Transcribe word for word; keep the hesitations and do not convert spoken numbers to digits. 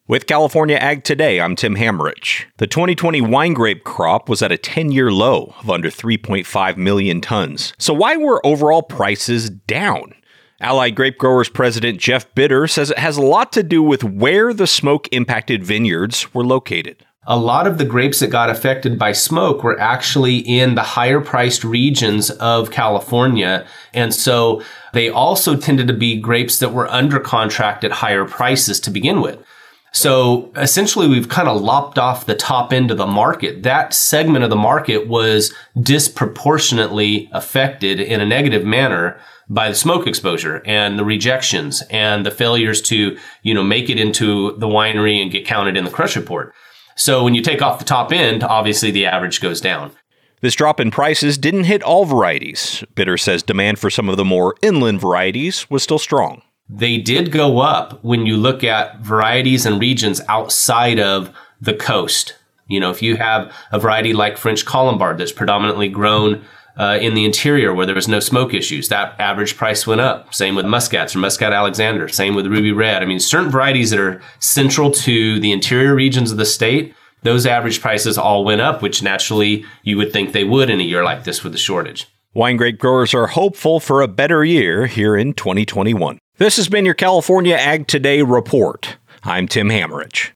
With California Ag Today, I'm Tim Hammerich. The twenty twenty wine grape crop was at a ten-year low of under three point five million tons. So why were overall prices down? Allied Grape Growers President Jeff Bitter says it has a lot to do with where the smoke-impacted vineyards were located. A lot of the grapes that got affected by smoke were actually in the higher priced regions of California. And so they also tended to be grapes that were under contract at higher prices to begin with. So essentially, we've kind of lopped off the top end of the market. That segment of the market was disproportionately affected in a negative manner by the smoke exposure and the rejections and the failures to, you know, make it into the winery and get counted in the crush report. So when you take off the top end, obviously the average goes down. This drop in prices didn't hit all varieties. Bitter says demand for some of the more inland varieties was still strong. They did go up when you look at varieties and regions outside of the coast. You know, if you have a variety like French Colombard that's predominantly grown uh, in the interior where there was no smoke issues, that average price went up. Same with Muscats or Muscat Alexander. Same with Ruby Red. I mean, certain varieties that are central to the interior regions of the state, those average prices all went up, which naturally you would think they would in a year like this with the shortage. Wine grape growers are hopeful for a better year here in twenty twenty-one. This has been your California Ag Today report. I'm Tim Hammerich.